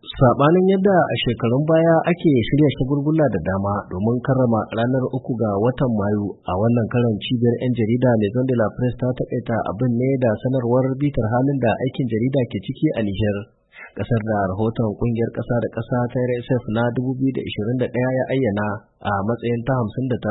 Saɓanin yadda a shekarun baya ake shirya shagulgula da dama domin karrama ranar 3 ga watan Mayu, a wannan karon cibiyar 'yan jarida Maison de la Presse ta taƙaita abin ne da sanarwar bitar halin da aikin jarida ke ciki a Nijar. Ƙasar da rahoton ƙungiyar ƙasa da ƙasa ta RSF na 2021 ya ayyana a matsayin ta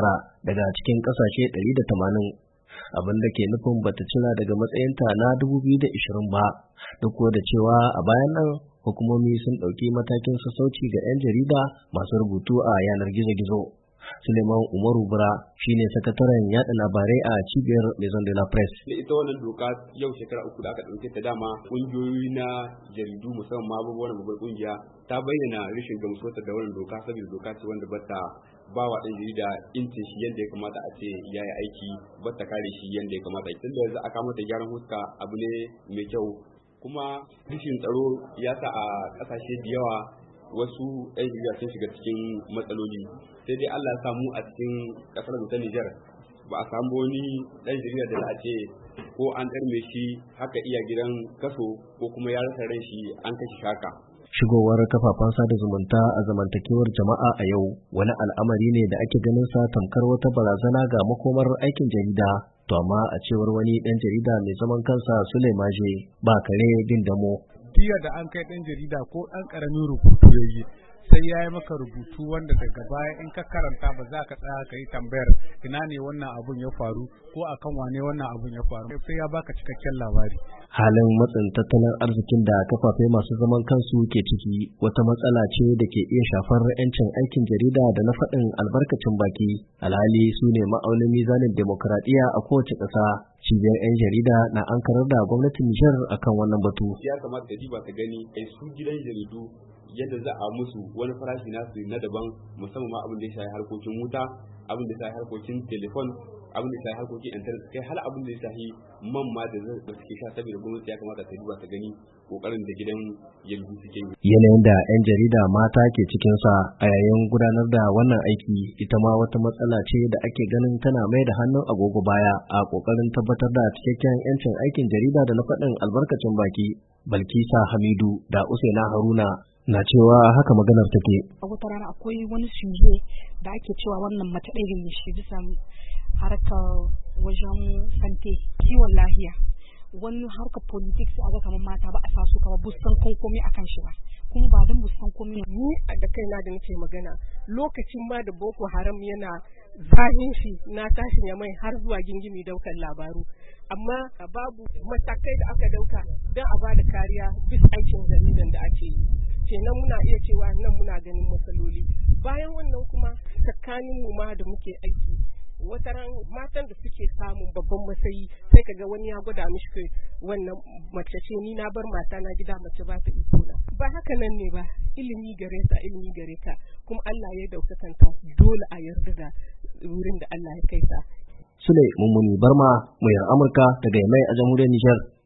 59 daga cikin ƙasashe 180. Abin da ke nufin bata cira daga matsayinta na 2020 ba, duk da cewa a bayan nan hukumomi sun ɗauki matakin sassauci ga 'yan jarida masu rubutu a yanar gizo-gizo. Suleiman Umaru Bura shine sakataren yaɗa labarai a cibiyar Maison de la Presse. Ita wannan doka yau shekara 3 da aka ɗauke ta, dama ƙungiyoyi na jaridu musamman ma wannan babbar ƙungiya ta bayyana rashin gamsuwarta da wannan doka, saboda doka ce wanda bata ba wa ɗan jarida incin shi yadda ya kamata a ce ya yi aiki, bata kare shi yadda ya kamata. Tun da yanzu aka mata gyaran huska abu ne mai kyau, kuma rashin tsaro ya sa a ƙasashe da yawa wasu 'yan jarida sun shiga cikin matsaloli. Sai dai Allah ya samu a cikin ƙasar mu ta Nijar ba a samu wani ɗan jarida da za a ce ko an ɗarme shi haka iya gidan kaso ko kuma ya rasa ran shi an kashe shaka. Shigowar kafafen sada zumunta a zamantakewar jama'a a yau wani al'amari ne da ake ganin sa tamkar wata barazana ga makomar aikin jarida. To amma a cewar wani ɗan jarida mai zaman kansa Sulemaje, ba kare bin damo. Tiya da an kai ɗan jarida ko ɗan ƙaramin rubutu ya yi, sai ya yi maka rubutu wanda daga baya in ka karanta ba za ka tsaya ka yi tambayar ina ne wannan abun ya faru ko akan wane wannan abun ya faru, sai ya baka cikakken labari. Halin matsin tattalin arzikin da kafafe masu zaman kansu ke ciki wata matsala ce da ke iya shafar 'yancin aikin jarida da na faɗin albarkacin baki. Alhali su ne ma'aunin mizanin demokuraɗiyya a kowace ƙasa. Cibiyar 'yan jarida na ankarar da gwamnatin Nijar akan wannan batu. Ya kamata da ta gani su gidan jaridu yadda za a musu wani farashi nasu na daban, musamman ma abin da ya shafi harkokin wuta, abin da ya shafi harkokin telefon, abin da ya shafi harkokin intanet, kai har abin da ya shafi man ma da suke sha, saboda gwamnati ya kamata ta duba ta gani kokarin da gidan jaridu suke yi. Yanayin da 'yan jarida mata ke cikin sa a yayin gudanar da wannan aiki ita ma wata matsala ce da ake ganin tana mai da hannun agogo baya a kokarin tabbatar da cikakken 'yancin aikin jarida da na faɗin albarkacin baki. Balkisa Hamidu da Usaina Haruna na cewa haka maganar take. A wata rana akwai wani suje da ake cewa wannan mace ɗaya ne shi bisa harkar wajen sante kiwon lahiya, wani harkar politics a ga kamar mata ba a sa su kama busan komai akan shi ba, kuma ba don busan komai. Ni a da kaina da nake magana lokacin ma da Boko Haram yana zahin shi na tashin ya mai har zuwa gingimi daukar labaru, amma babu matakai da aka dauka don a bada kariya bisa aikin jaridan da ake yi. Kenan muna iya cewa nan muna ganin matsaloli. Bayan wannan kuma tsakanin mu ma da muke aiki, wataran matan da suke samun babban matsayi sai kaga wani ya gwada mishi wannan mace ce, ni na bar mata na gida, mace ba ta iko na. Ba haka nan ne ba, ilimi gare ta, ilimi gare ka, kuma Allah ya daukakanta, dole a yarda da wurin da Allah ya kai ta. Sule Mummuni Barma, muryar Amurka daga Yamai a jamhuriyar Nijar.